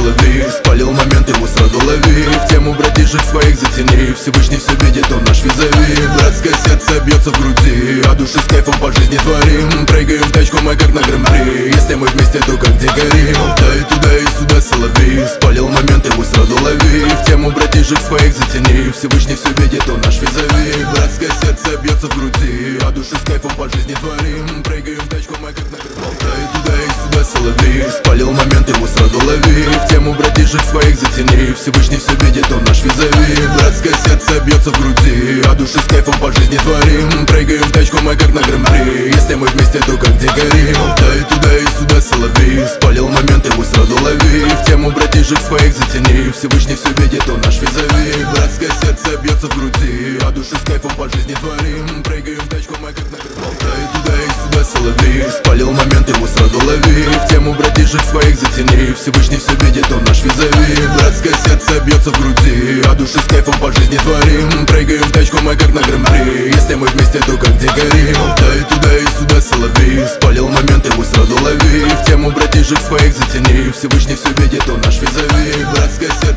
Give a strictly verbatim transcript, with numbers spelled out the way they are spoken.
соловей. Спалил момент, его сразу лови. В тему братишек своих затяни. Всевышний все видит, он наш визави. Братское сердце бьется в груди, а души с кайфом по жизни творим. Прыгаем в тачку мы как на гран-при. Если мы вместе, то как дикари. Да и туда и сюда соловей. Спалил момент, его сразу лови. В тему братишек своих затяни. Всевышний все видит, он наш визави. Братское сердце бьется в груди, а души с кайфом по жизни творим. Прыгаем в тачку мы как на гран-при. Да и туда и сюда соловей. Спалил момент, его сразу лови. В тему братишек своих затяни. Всевышний все видит, он наш визави. Братское сердце бьется в груди, а души с кайфом по жизни творим. Прыгаем в тачку мы как на гран-при. Если мы вместе, то как дикари. Да и туда и сюда соловей. Спалил момент, его сразу лови. В тему братишек своих затяни. Всевышний все видит, он наш визави. Братское сердце бьется в груди, а души с кайфом по жизни творим. Прыгаем в тачку мы как на гран-при. Да и туда и сюда соловей. Спалил момент, его сразу лови. В тему братишек своих затяни. Всевышний все видит, он наш визави. Братское сердце бьется в груди, а души с кайфом по жизни творим. Прыгаем в тачку мы как на гран-при. Если мы вместе, то как дикари. Да и туда и сюда соловей. Спалил момент, его сразу лови. В тему братишек своих затяни. Всевышний все видит, он наш визави. Братское сердце